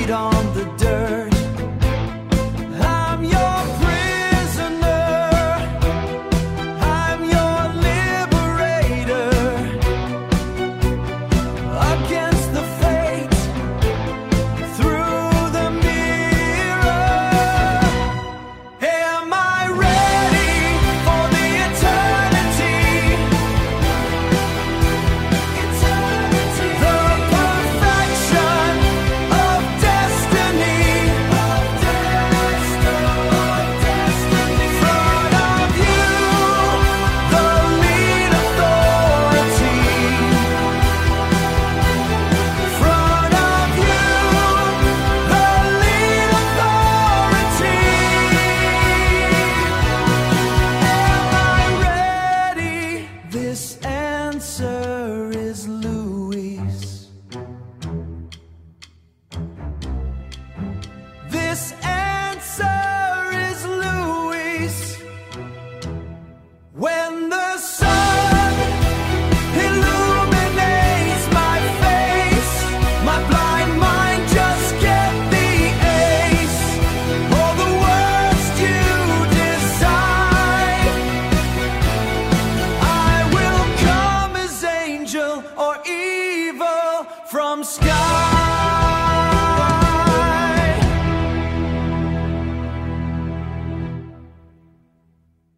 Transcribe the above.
feet on the dirt. I'm your prisoner, I'm your liberator, against the fate, through the mirror. Am I ready for the eternity? Eternity. The perfection of destiny. Of destiny. Front of you, the lead authority. Front of you, the lead authority. Am I ready? This answer is Louis. This answer is Louis. When the sun illuminates my face, my blind mind just get the ace. All the worst you decide, I will come as angel or evil from sky.